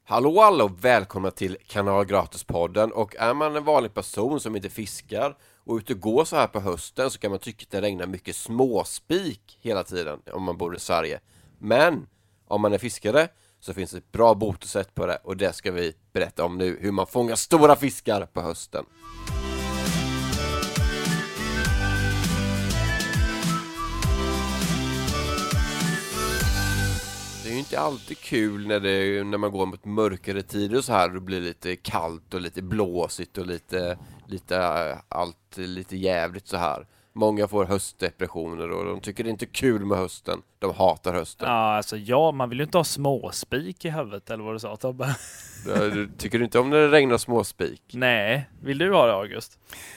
Hallå alla och välkomna till Kanal Gratis-podden. Och är man en vanlig person som inte fiskar och ute och går så här på hösten, så kan man tycka att det regnar mycket småspik hela tiden om man bor i Sverige. Men om man är fiskare så finns det ett bra botesätt på det, och det ska vi berätta om nu, hur man fångar stora fiskar på hösten. Det är ju inte alltid kul när man går mot mörkare tider och så här, och det blir lite kallt och lite blåsigt och lite jävligt så här. Många får höstdepressioner och de tycker det är inte kul med hösten. De hatar hösten. Ja, alltså man vill ju inte ha småspik i huvudet, eller vad du sa, Tobbe. Tycker du inte om när det regnar småspik? Nej, vill du ha det, August?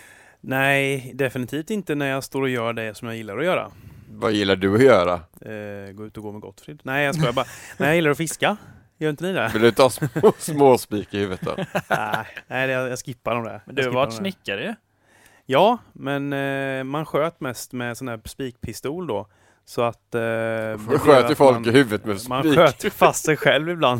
Nej, definitivt inte när jag står och gör det som jag gillar att göra. Vad gillar du att göra? Gå ut och gå med Gottfrid. Nej, jag skojar bara. Nej, jag gillar att fiska. Gör inte ni det? Vill du inte ha småspik i huvudet då? Nej, jag skippar dem där. Men du har varit snickare ju. Ja, men man sköt mest med sån här spikpistol då. Så att... sköt ju folk i huvudet med spik. Man sköt fast sig själv ibland.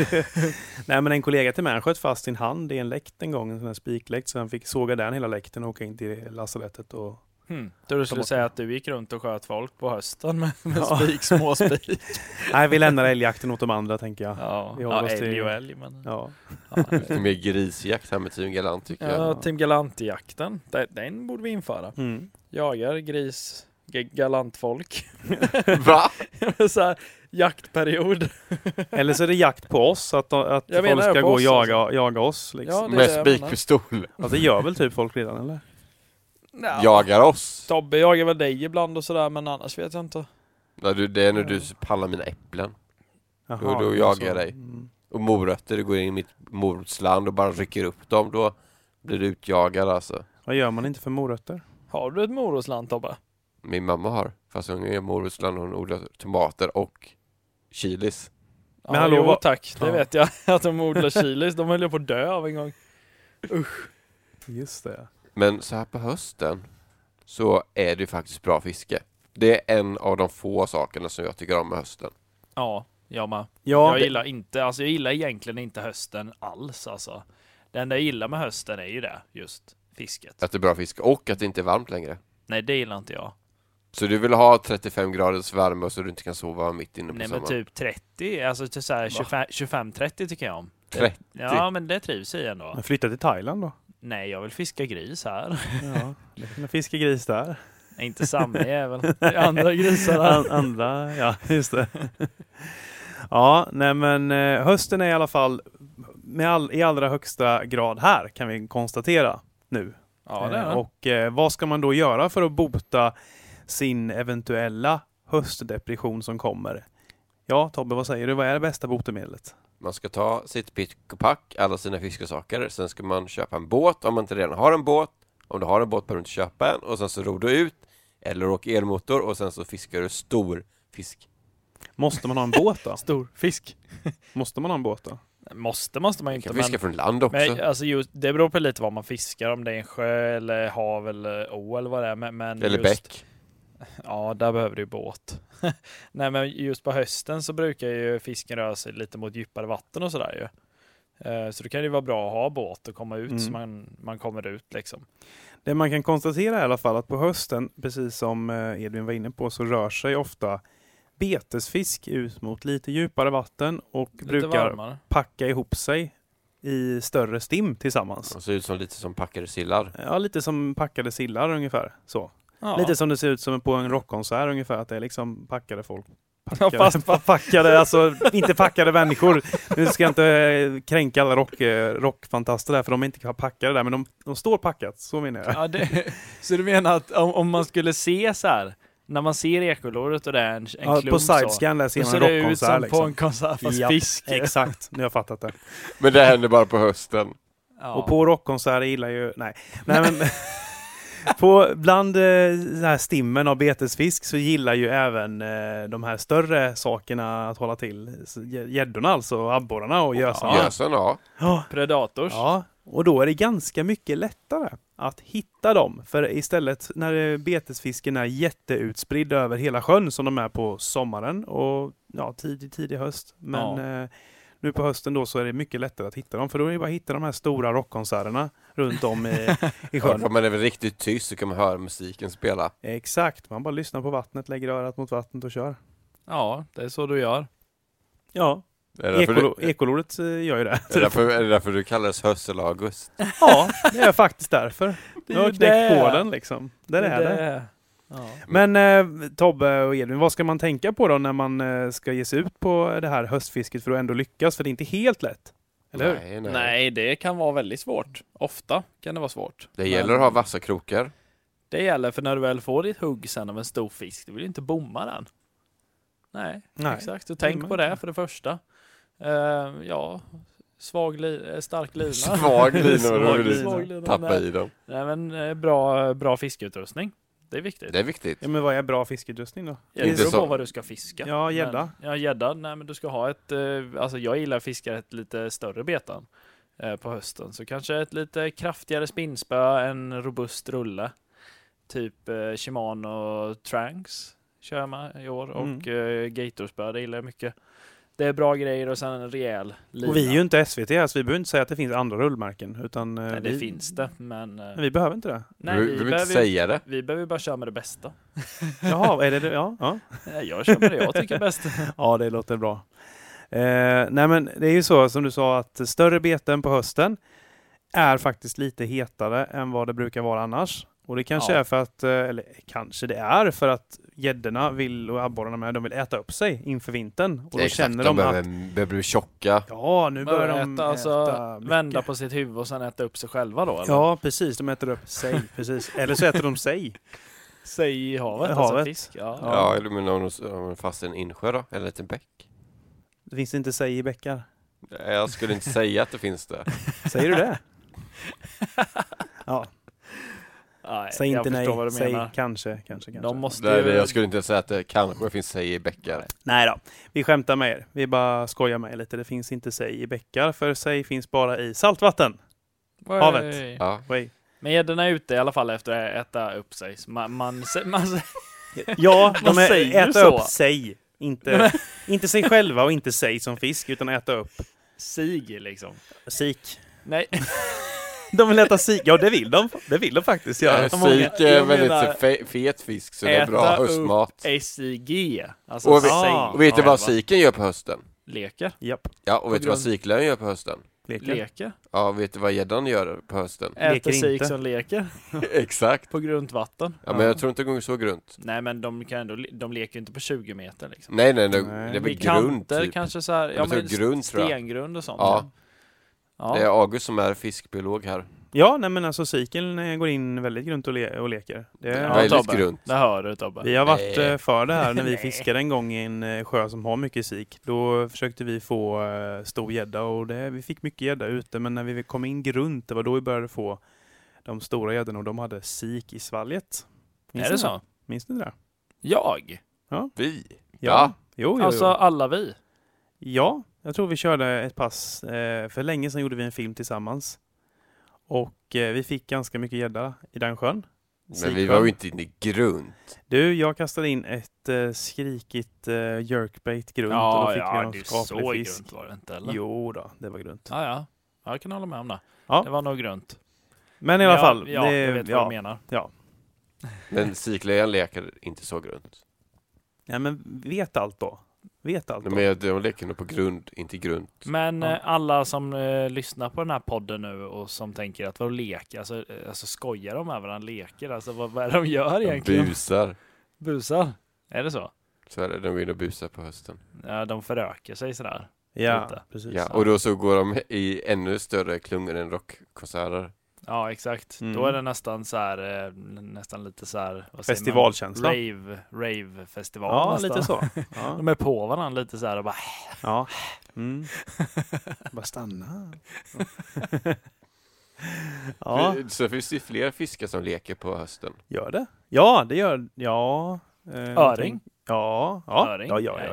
Nej, men en kollega till mig, han sköt fast sin hand i en läkt en gång. En sån här spikläkt. Så han fick såga den hela läkten och åka in till lasarettet och... Då du skulle säga att du gick runt och sköt folk på hösten med småspik. Nej, vi lämnar älgjakten åt de andra, tänker jag. Ja, älg och älg. Men... Ja. Lite mer grisjakt här med Team Galant, tycker jag. Ja, Team Galant-jakten. Den borde vi införa. Jagar gris... galantfolk. Va? Så här, jaktperiod. Eller så är det jakt på oss, att folk ska gå och jaga oss. Liksom. Ja, med spikpistol. Alltså, det gör väl typ folk redan, eller? Ja. Jagar oss. Tobbe jagar väl dig ibland och sådär, men annars vet jag inte. Det är när du pallar mina äpplen. Jaha, då jagar jag dig. Och morötter, du går in i mitt morotsland och bara rycker upp dem. Då blir du utjagad, alltså. Vad gör man inte för morötter? Har du ett morotsland, Tobbe? Min mamma har. Fast hon är morotsland, hon odlar tomater och chilis. Men hallå, tack. Det vet jag. Att de odlar chilis. De höll ju på att dö av en gång. Usch. Just det. Men så här på hösten så är det faktiskt bra fiske. Det är en av de få sakerna som jag tycker om med hösten. Ja, jag med. Ja, jag gillar egentligen inte hösten alls, alltså. Det enda jag gillar med hösten är ju det, just fisket. Att det är bra fiske och att det inte är varmt längre. Nej, det gillar inte jag. Så du vill ha 35 graders värme så du inte kan sova mitt inne på sommaren? Nej, men typ 30, alltså till så här 25-30 tycker jag om. 30? Ja, men det trivs i ändå. Men flytta till Thailand då? Nej, jag vill fiska gris här. Ja, jag fiska gris där. Nej, inte samma jävel. Det är andra grisar här. Andra, ja, just det. Ja, nej men hösten är i alla fall i allra högsta grad här, kan vi konstatera nu. Ja, det är det. Och vad ska man då göra för att bota sin eventuella höstdepression som kommer? Ja, Tobbe, vad säger du? Vad är det bästa botemedlet? Man ska ta sitt pick och pack, alla sina fiskesaker. Sen ska man köpa en båt om man inte redan har en båt. Om du har en båt behöver du inte köpa en. Och sen så ror du ut eller åker elmotor och sen så fiskar du stor fisk. Måste man ha en båt då? Stor fisk. Måste man ha en båt då? Måste man inte. Man kan fiska från land också. Men, alltså, det beror på lite vad man fiskar. Om det är en sjö eller hav eller å eller vad det är. Men eller bäck. Ja, där behöver du båt. Nej, men just på hösten så brukar ju fisken röra sig lite mot djupare vatten och sådär ju. Så det kan ju vara bra att ha båt och komma ut så man kommer ut liksom. Det man kan konstatera i alla fall att på hösten, precis som Edvin var inne på, så rör sig ofta betesfisk ut mot lite djupare vatten och lite brukar varmare. Packa ihop sig i större stim tillsammans. Det ser ut som lite som packade sillar. Ja, lite som packade sillar ungefär. Så. Ja. Lite som det ser ut som på en rockkonsert ungefär, att det är liksom packade folk. Packade, alltså inte packade människor. Nu ska jag inte kränka alla rockfantaster där, för de är inte packade där, men de står packat, så menar jag. Ja, så du menar att om man skulle se så här, när man ser ekolåret och det är en klump på sidescan där ser man en rockkonsert liksom. På en konsert fast fisk. Exakt, nu har jag fattat det. Men det händer bara på hösten. Ja. Och på rockkonserter gillar ju... Nej men... Bland den här stimmen av betesfisk så gillar ju även de här större sakerna att hålla till. Gäddorna alltså, abborrarna och gösarna. Gösarna, ja. Predators. Ja, och då är det ganska mycket lättare att hitta dem. För istället när betesfisken är jätteutspridd över hela sjön som de är på sommaren och tidig höst. Men nu på hösten då så är det mycket lättare att hitta dem. För då är det bara att hitta de här stora rockkonserterna runt om i Ja, sjön. för man är väl riktigt tyst så kan man höra musiken spela. Exakt, man bara lyssnar på vattnet, lägger örat mot vattnet och kör. Ja, det är så du gör. Ja, Är det därför, ekolordet gör ju det. är det därför du kallas höstel-August? Ja, det är faktiskt därför. Jag har ju knäckt det. på den liksom. Där är det. Ja. Men Tobbe och Edvin, vad ska man tänka på då när man ska ge sig ut på det här höstfisket för att ändå lyckas? För det är inte helt lätt. Eller hur? Nej, det kan vara väldigt svårt. Ofta kan det vara svårt. Det gäller att ha vassa krokar. Det gäller, för när du väl får ditt hugg sen av en stor fisk, du vill inte bomma den. Nej. Exakt. Så tänk på det för det första. Stark lina. Svag lina, Svag lina. Tappa i dem. Nej, men bra fiskeutrustning. Det är viktigt. Det är viktigt. Ja, men vad är bra fiskeutrustning då? Det beror på vad du ska fiska. Ja, gädda. Ja, gädda. Nej, men du ska ha ett... alltså jag gillar att fiska ett lite större betan på hösten. Så kanske ett lite kraftigare spinnspö, en robust rulle. Typ Shimano Tranks kör man i år. Och Gatorspö, det gillar jag mycket. Det är bra grejer och sen en rejäl lina. Och vi är ju inte SVT, så vi behöver inte säga att det finns andra rullmärken. Utan, Nej, det finns det, men... vi behöver inte det. Nej, vi behöver inte säga det. Vi behöver bara köra med det bästa. Jaha, är det det? Ja. Jag kör med det jag tycker är bäst. Ja, det låter bra. Nej, men det är ju så som du sa att större beten på hösten är faktiskt lite hetare än vad det brukar vara annars. Och det kanske är för att, eller kanske det är för att gäddorna vill, och abborrarna med, de vill äta upp sig inför vintern. Och då känner de att... behöver bli tjocka. Ja, nu börjar de äta vända på sitt huvud och sen äta upp sig själva då? Eller? Ja, precis. De äter upp sig. Precis. Eller så äter de sig. Sig i havet? Havet. Alltså fisk? Ja, eller men om de fast i en insjö då? Eller en liten bäck? Det finns inte sig i bäckar. Jag skulle inte säga att det finns det. Säger du det? Ja. Nej, Säg inte nej, vad du säg menar. kanske. De måste Jag skulle inte säga att det kanske finns sig i bäckar. Nej då, vi skämtar med er. Vi bara skojar med er lite. Det finns inte sig i bäckar, för sig finns bara i saltvatten. Havet. Ja. Men gäddorna är ute i alla fall efter att äta upp sig. ja, de säger äter så? upp sig. Inte sig själva och inte sig som fisk, utan äta upp sig liksom. sik. Nej. De vill äta sik. Ja, det vill de. Det vill de faktiskt göra. Sik är väldigt fet fisk, så det är bra höstmat. SIG. Alltså och vet du vad siken gör på hösten? Leker. Japp. Ja, och vet du vad siklön gör på hösten? Leker. Ja, vet du vad gäddan gör på hösten? Äter sik som leker. Exakt. På grunt vatten. Ja, men jag tror inte det går så grunt. Nej, men de leker inte på 20 meter liksom. Nej, det är väl grund typ. Kanske så här, ja, men grund, stengrund och sånt. Ja. Det är August som är fiskbiolog här. Ja, nej, men alltså sikeln går in väldigt grunt och leker. Det är väldigt grunt. Det hör du, Tobbe. Vi har varit för det här när vi fiskade en gång i en sjö som har mycket sik. Då försökte vi få stor gädda och vi fick mycket gädda ute, men när vi kom in grunt, det var då vi började få de stora gäddorna och de hade sik i svalget. Är det så? Minns ni det? Jag? Ja. Vi? Ja. Jo. Alltså alla vi? Ja, jag tror vi körde ett pass. För länge sedan gjorde vi en film tillsammans. Och vi fick ganska mycket gädda i den sjön. Men vi var ju inte inne i grunt. Du, jag kastade in ett skrikigt jerkbait grunt och då fick vi någon skaplig fisk. Grunt var det inte, eller? Jo då, det var grunt. Ja. Jag kan hålla med om det. Ja. Det var nog grunt. Men i alla fall. Ja, jag vet vad du menar. Ja. Men siklöjan leker inte så grunt. Ja, men vet allt då. Men de leker nog på grund, inte grunt. Men alla som lyssnar på den här podden nu och som tänker att vad leker, alltså skojar de med varandra, leker, alltså vad är det de gör egentligen? Busar? Är det så? Så är det, de går in och busar på hösten. Ja, de föröker sig sådär. Ja, lite. precis. Ja, och då så går de i ännu större klungor än rockkonserter. Ja, exakt. Då är det nästan så här, nästan lite så här, vad säger festivalkänsla. Man? Rave-festival. Ja, nästan. lite så. Ja. De är på varandra lite så här och bara... Ja. Bara stanna. Ja. Så finns det fler fiskar som leker på hösten. Gör det? Ja, det gör... Ja. Öring? Ja. Öring?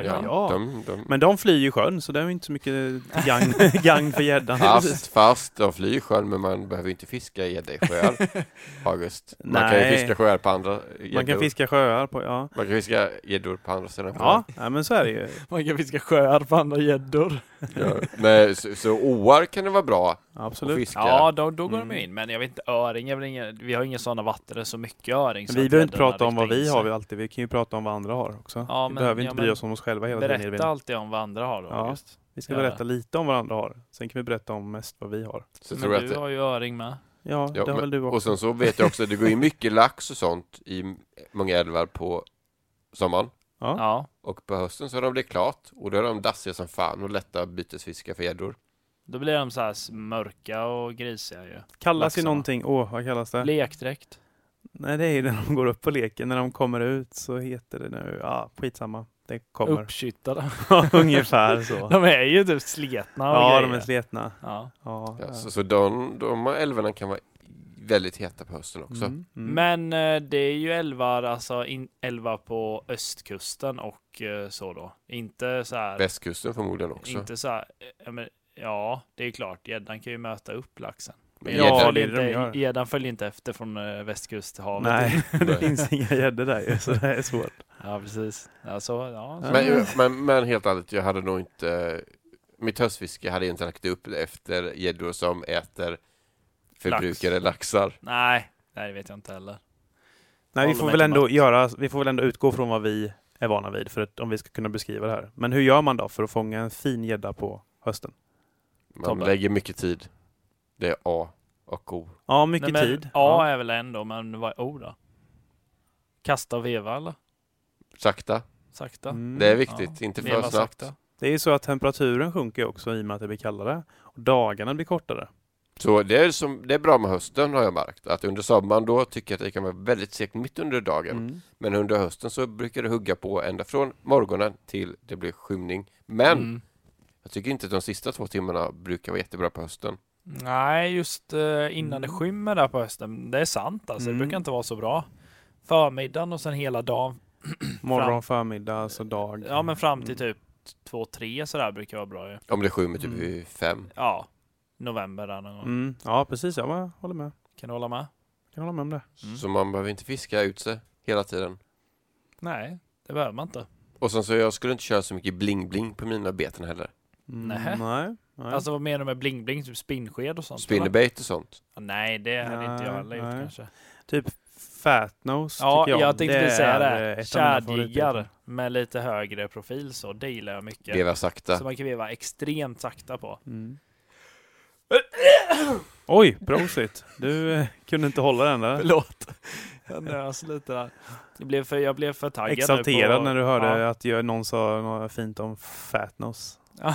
Men de flyr ju i sjön, så det är ju inte så mycket gagn för gäddan. Fast de flyr i sjön, men man behöver inte fiska gädda i sjöar. August. Man kan ju fiska sjöar på andra gäddor. Man kan fiska sjöar på, ja. Man kan fiska gäddor på andra sidan. Ja, men så är det ju. Man kan fiska sjöar på andra gäddor. Ja. Nej, så åar kan det vara bra. Absolut. Att fiska. Ja, då går de in. Men jag vet inte, öring, vi har inga sådana vatten, det är så mycket öring. Vi behöver inte prata om vad vi har alltid. Vi kan ju prata om vad andra har också. Ja, vi behöver inte bry oss om oss själva hela tiden. Berätta alltid om vad andra har då. Ja, vi ska berätta lite om vad andra har. Sen kan vi berätta om mest vad vi har. Så men du har ju öring med. Ja, det har väl du också. Och sen så vet jag också, det går ju mycket lax och sånt i många älvar på sommaren. Ja. Och på hösten så har de det klart. Och då är de dassiga som fan och lätta bytesfiska för gäddor. Då blir de så här mörka och grisiga ju. Kallas ju någonting, vad kallas det? Lekdräkt. Nej, det är ju när de går upp på leken. När de kommer ut så heter det nu, skitsamma. Det kommer. Uppkyttade. Ungefär så. De är ju typ sletna och grejer. de är sletna. Ja. Så de älvarna kan vara väldigt heta på hösten också. Men det är ju älvar, alltså älvar på östkusten och så då. Inte så här. Västkusten förmodligen också. Inte så här, ja, det är klart. Gäddan kan ju möta upp laxen. Men gäddan följer inte efter från västkusthavet. Nej, det finns inga gäddor där ju, så det är svårt. Ja, precis. Men helt ärligt, jag hade nog inte... Mitt höstfiske hade inte lagt upp efter gäddor som äter förbrukade laxar. Nej, det vet jag inte heller. Nej, vi får väl ändå utgå från vad vi är vana vid för att om vi ska kunna beskriva det här. Men hur gör man då för att fånga en fin gädda på hösten? Man lägger mycket tid. Det är A och O. Ja, mycket tid. A är väl ändå, men vad är O då? Kasta och veva eller? Sakta. Det är viktigt, inte för snabbt. Sakta. Det är ju så att temperaturen sjunker också i och med att det blir kallare. Och dagarna blir kortare. Så det är bra med hösten har jag märkt. Att under sommaren då tycker jag att det kan vara väldigt segt mitt under dagen. Men under hösten så brukar det hugga på ända från morgonen till det blir skymning. Men jag tycker inte att de sista 2 timmarna brukar vara jättebra på hösten. Nej, just innan det skymmer där på hösten. Det är sant alltså. Det brukar inte vara så bra. Förmiddagen och sen hela dagen. Morgon, förmiddag, alltså dag. Ja, men fram till typ 2-3 sådär brukar vara bra ju. Om det skymmer typ vid 5. Ja, november där någon gång. Ja, precis. Jag håller med. Kan du hålla med? Kan hålla med om det. Så man behöver inte fiska ut sig hela tiden. Nej, det behöver man inte. Och sen så jag skulle inte köra så mycket bling-bling på mina beten heller. Nej. Alltså vad menar du med bling-bling? Typ spinnsked och sånt? Spinnerbait och sånt? Nej, det hade inte jag heller gjort kanske. Typ fatnose tycker jag tänkte säga det. Kärdiggar med lite högre profil så det gillar jag mycket. Veva sakta. Så man kan veva extremt sakta på. Oj, prosit. Du kunde inte hålla den där. Förlåt. Jag nös lite där. Jag blev för taggad. Exalterad när du hörde att någon sa något fint om fatnose.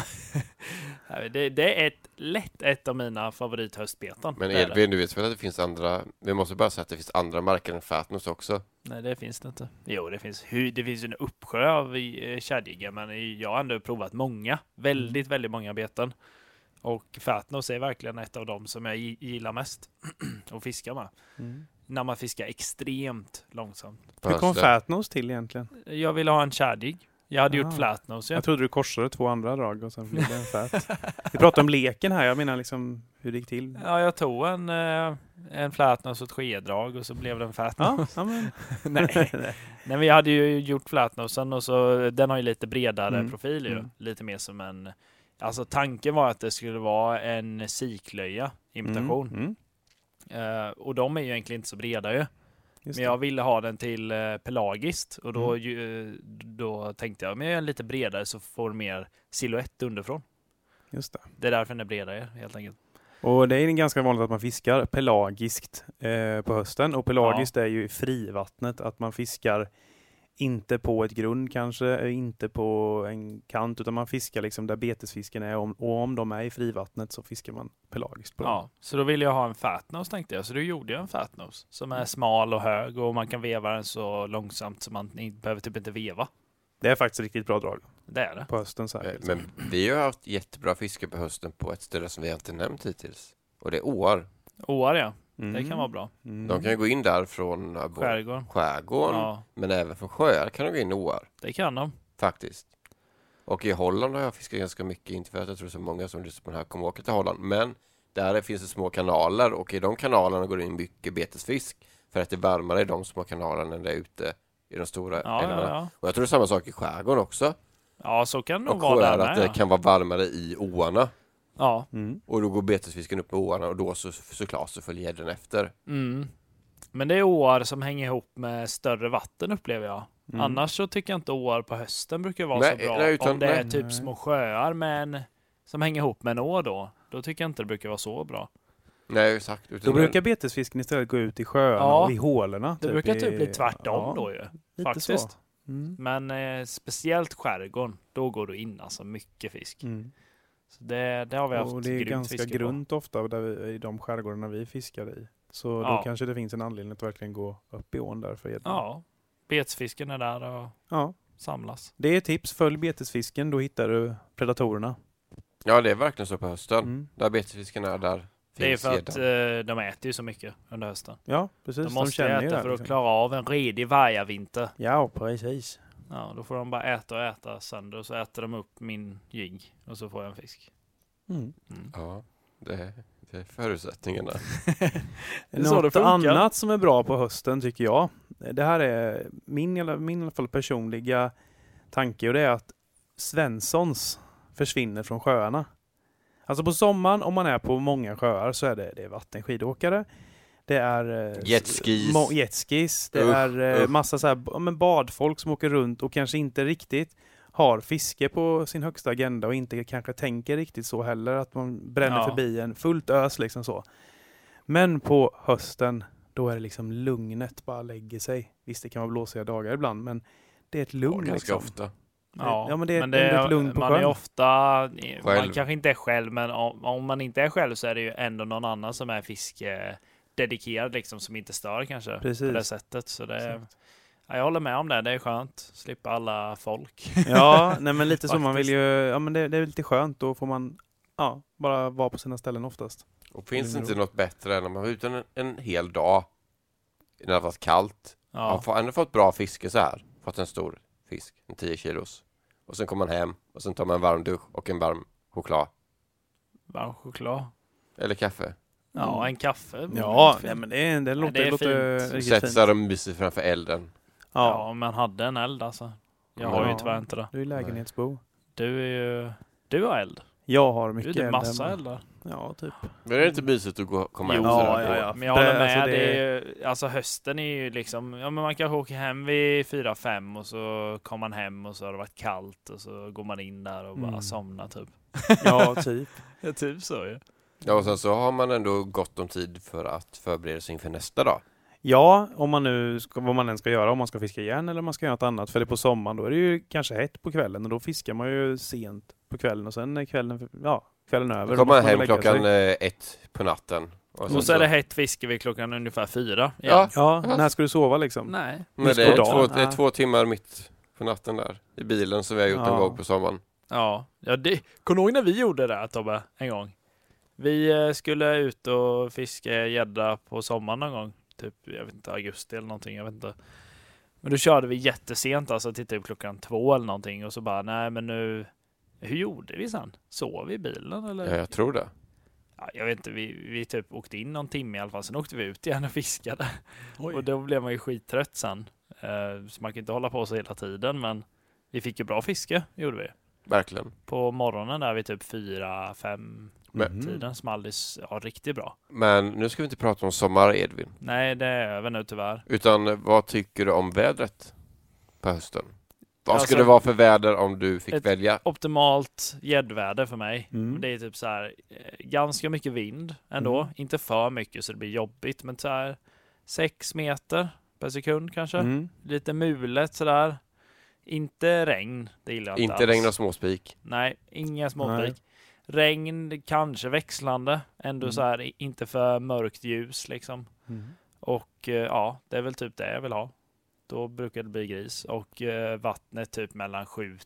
Det är ett av mina favorithöstbeten. Men Edvin, du vet väl att det finns andra... Vi måste bara säga att det finns andra marker än fatnose också. Nej, det finns det inte. Jo, det finns en uppsjö av kärdiggar, men jag har ändå provat många. Väldigt, väldigt många beten. Och fatnose är verkligen ett av dem som jag gillar mest att fiska med. När man fiskar extremt långsamt. Hur kom fatnose till egentligen? Jag ville ha en kärdig. Jag hade gjort flatnose. Jag trodde du korsade 2 andra drag och sen blev det en fat. Vi pratar om leken här. Jag menar liksom hur det gick till. Ja, jag tog en flatnose och ett skedrag och så blev det en fatnose. Nej, men jag hade ju gjort flatnosen och så den har ju lite bredare profil ju. Lite mer som en... Alltså tanken var att det skulle vara en siklöja imitation. Och de är ju egentligen inte så breda ju. Men jag ville ha den till pelagiskt och då tänkte jag, men jag är lite bredare så får mer silhuett underifrån. Just det. Det är därför den är bredare helt enkelt. Och det är ganska vanligt att man fiskar pelagiskt på hösten. Och pelagiskt är ju i frivattnet, att man fiskar inte på ett grund kanske, inte på en kant, utan man fiskar liksom där betesfisken är. Och om de är i frivattnet så fiskar man pelagiskt på dem. Ja, så då ville jag ha en fatnose tänkte jag. Så då gjorde jag en fatnose som är smal och hög och man kan veva den så långsamt så man behöver typ inte veva. Det är faktiskt riktigt bra drag. Det är det. På hösten säkert. Men vi har haft jättebra fiske på hösten på ett ställe som vi inte nämnt hittills. Och det är åar. Åar, ja. Det kan vara bra. De kan ju gå in där från skärgården, Ja, men även från sjöar kan de gå in i åar, det kan de. faktiskt. Och i Holland har jag fiskat ganska mycket, inte för att jag tror så många som lyssnar på den här kommer åka till Holland, men där finns det små kanaler, och i de kanalerna går det in mycket betesfisk, för att det är varmare i de små kanalerna än det är ute i de stora älvarna. Ja. Och jag tror det är samma sak i skärgården också. Ja, så kan det nog Och vara där sjöar, att det med. kan vara varmare i åarna. Ja. Och då går betesfisken upp i åarna, och då såklart så följer gädden efter. Men det är åar som hänger ihop med större vatten, upplever jag. Annars så tycker jag inte åar på hösten brukar vara så bra. Om det är typ små sjöar som hänger ihop med en å då tycker jag inte det brukar vara så bra. Nej, exakt. Då brukar betesfisken istället gå ut i sjöarna och i hålorna. Det brukar typ bli tvärtom då ju. Lite Faktiskt. så. Men speciellt skärgården, då går det in alltså mycket fisk. Så det har vi haft. Och det är ganska grunt ofta i de skärgårdarna vi fiskar i. Så då kanske det finns en anledning att verkligen gå upp i ån där för gäddan. Ja, betesfisken är där och samlas. Det är tips, följ betesfisken, då hittar du predatorerna. Ja, det är verkligen så på hösten. Där betesfisken är, där det är för att de äter ju så mycket under hösten. Ja, precis. De måste äta för att klara av en redig vargavinter. Ja, precis. Ja, då får de bara äta sönder, och så äter de upp min jigg och så får jag en fisk. Ja, det är förutsättningarna. Något annat som är bra på hösten tycker jag, det här är min i alla fall personliga tanke, och det är att Svenssons försvinner från sjöarna. Alltså på sommaren, om man är på många sjöar, så är det vattenskidåkare, det är jetskis, det är massa så här, badfolk som åker runt och kanske inte riktigt har fiske på sin högsta agenda och inte kanske tänker riktigt så heller, att man bränner förbi en fullt ös liksom så. Men på hösten, då är det liksom lugnet bara lägger sig. Visst, det kan vara blåsiga dagar ibland, men det är ett lugn ganska liksom. ofta. Ja, men det är ett lugn på man sjön. är ofta, själv. Man kanske inte är själv, men om man inte är själv så är det ju ändå någon annan som är fiskededikerad liksom, som inte stör kanske. Precis. På det sättet. Så det jag håller med om det. Det är skönt. Slippa alla folk. Ja, nej, men lite så. Man vill ju, men det är lite skönt. Då får man bara vara på sina ställen oftast. Och finns det inte något bättre än om man var ute en hel dag när det har varit kallt. Man har ändå fått bra fiske så här. Fått en stor fisk, en 10 kilos. Och sen kommer man hem och sen tar man en varm dusch och en varm choklad. Varm choklad? Eller kaffe. Ja, en kaffe. Ja, men det låter fint. Sätter sig och myser framför elden. Ja, man hade en eld alltså. Jag har ju tyvärr inte det. Du är lägenhetsbo. Du har eld. Jag har mycket eld. Du är eld massa hemma. eldar. Ja, typ. Men är det inte mysigt att komma hem sådär? Ja. Men jag håller med. Det är, alltså hösten är ju liksom, men man kanske åker hem vid 4-5 och så kommer man hem och så har det varit kallt och så går man in där och bara somnar typ. Ja, typ. Ja, typ så ju. Ja, och sen så har man ändå gott om tid för att förbereda sig inför nästa dag. Ja, om man nu vad man än ska göra, om man ska fiska igen eller om man ska göra något annat. För det är på sommaren, då är det ju kanske hett på kvällen och då fiskar man ju sent på kvällen och sen är kvällen över. Då kommer man hem klockan 1 på natten. Och så är det hett fiske vid klockan ungefär 4. Ja, när ska du sova liksom? Nej. Men det är 2 timmar mitt på natten där i bilen som vi har gjort en gång på sommaren. Ja, kommer du ihåg när vi gjorde det, Tobbe, en gång? Vi skulle ut och fiska gädda på sommaren någon gång. Typ, jag vet inte, augusti eller någonting, jag vet inte. Men då körde vi jättesent, alltså till typ klockan 2 eller någonting. Och så bara, nej men nu, hur gjorde vi sen? Sov vi i bilen eller? Ja, jag tror det. Ja, jag vet inte, vi typ åkte in någon timme i alla fall. Sen åkte vi ut igen och fiskade. Oj. Och då blev man ju skittrött sen. Så man kan inte hålla på så hela tiden, men vi fick ju bra fiske, gjorde vi. Verkligen. På morgonen där vid typ 4-5 tiden small det riktigt bra. Men nu ska vi inte prata om sommar, Edvin. Nej, det är över nu tyvärr. Utan vad tycker du om vädret på hösten? Vad skulle det vara för väder om du fick välja? Optimalt gäddväder för mig. Det är typ så här ganska mycket vind ändå. Inte för mycket så det blir jobbigt, men så här 6 meter per sekund kanske. Lite mulet sådär. Inte regn, det gillar jag inte Inte regn och småspik. Nej, inga småspik. Regn kanske växlande. Ändå så här inte för mörkt ljus liksom. Och det är väl typ det jag vill ha. Då brukar det bli gris. Och vattnet typ mellan 7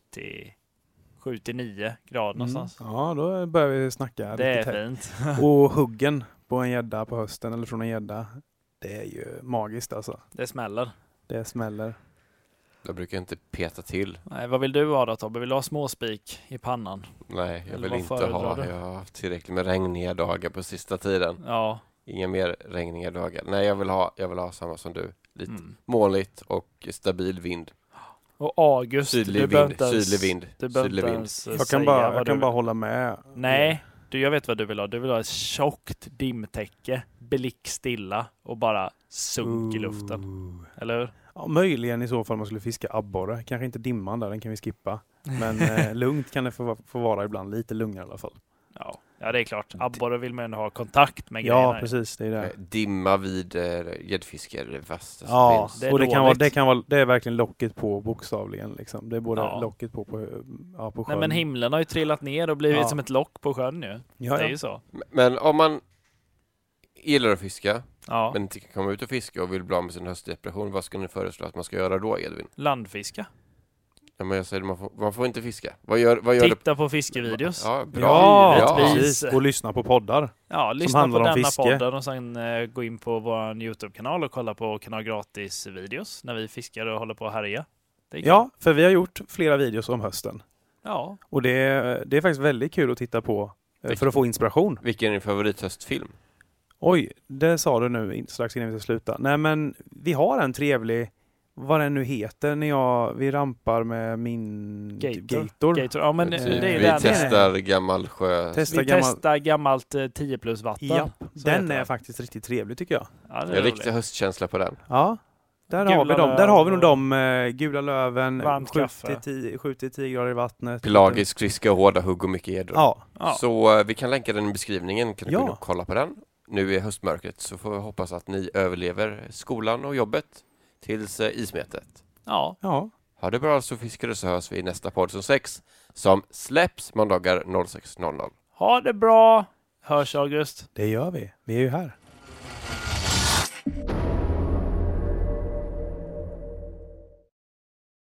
till 9 grader någonstans. Ja, då börjar vi snacka. Det är fint. Och huggen på en gädda på hösten eller från en gädda. Det är ju magiskt alltså. Det smäller. Det smäller. Jag brukar inte peta till. Nej, vad vill du ha då, Tobbe? Vill du ha småspik i pannan? Nej, jag Eller vill vad inte föredrar ha. du? Jag har haft tillräckligt med regniga dagar på sista tiden. Ja. Inga mer regniga dagar. Nej, jag vill ha samma som du. Lite Mm. molnigt och stabil vind. Och August, Sydlig du behöver vind, inte ens- sydlig vind, Du behöver sydlig inte vind. ens Jag säga kan vad du bara vill. hålla med. Nej, jag vet vad du vill ha. Du vill ha ett tjockt dimtäcke, blickstilla och bara sunk i luften. Eller hur? Ja, möjligen i så fall man skulle fiska abborre. Kanske inte dimman där, den kan vi skippa. Men lugnt kan det få vara ibland. Lite lugnare i alla fall. Ja, det är klart. Abborre vill man ha kontakt med Ja, grejerna. precis. Det är det. Dimma vid gäddfiske är det värsta som Ja, finns. Det är och dåligt. det är verkligen locket på bokstavligen. Liksom. Det är både Ja. locket på sjön. Nej, men himlen har ju trillat ner och blivit Ja. som ett lock på sjön nu. Ja, Det är ja. ju så. Men om man gillar att fiska, Ja. men inte kan komma ut och fiska och vill bli av med sin höstdepression, vad ska ni föreslå att man ska göra då, Edvin? Landfiska. Ja, men jag säger man får inte fiska. Vad gör du? Titta på fiskevideos. Ja, bra. Ja, Givetvis. precis. Och lyssna på poddar. Ja, lyssna handlar på om denna fiske. podden och sen gå in på vår YouTube-kanal och kolla på Kanal Gratis-videos när vi fiskar och håller på att härja. Det är kul. Ja, för vi har gjort flera videos om hösten. Ja. Och det är faktiskt väldigt kul att titta på för att få inspiration. Vilken är din favorithöstfilm? Oj, det sa du nu strax innan vi ska sluta. Nej, men vi har en trevlig, vad den nu heter, när vi rampar med min Gator. Gator. Ja, men det är Vi den. testar gammal sjö. Testa Vi gammal... testar gammalt 10 plus vatten. Ja, Så den heter är den. faktiskt riktigt trevlig tycker jag. Ja, det En är riktig roligt. höstkänsla på den. Ja, där Gula har vi dem. löv Där har vi nog och- de gula löven, Varmt kaffe. 7-10 grader i vattnet. Pelagisk fiske och hårda hugg och mycket gäddor. Ja, Ja. Så vi kan länka den i beskrivningen. Kan du Ja. gå in och kolla på den. Nu är höstmörkret så får vi hoppas att ni överlever skolan och jobbet tills ismetet. Ja. ja. Ha det bra så fiskare, så hörs vi i nästa podd som 6 som släpps måndagar 06.00. Ha det bra. Hörs August. Det gör vi. Vi är ju här.